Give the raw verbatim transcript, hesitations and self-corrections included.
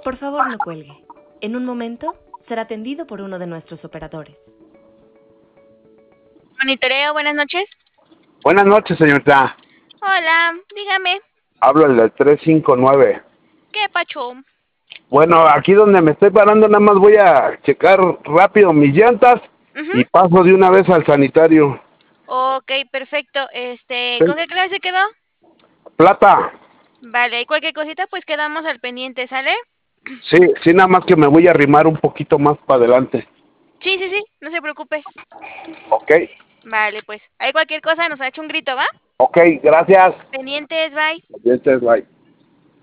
Por favor, no cuelgue. En un momento será atendido por uno de nuestros operadores. Monitoreo, buenas noches. Buenas noches, señorita. Hola, dígame, Hablo el del tres cinco nueve. ¿qué pacho? Bueno, aquí donde me estoy parando nada más voy a checar rápido mis llantas Ujú. y paso de una vez al sanitario. Ok, perfecto. Este, Sí. ¿con qué clase quedó? Plata. Vale, y cualquier cosita, pues quedamos al pendiente, ¿sale? Sí, sí, nada más que me voy a arrimar un poquito más para adelante. Sí, sí, sí, no se preocupe. Ok. Vale, pues, hay cualquier cosa, nos ha hecho un grito, ¿va? Ok, gracias. Pendientes, bye. Este es bye.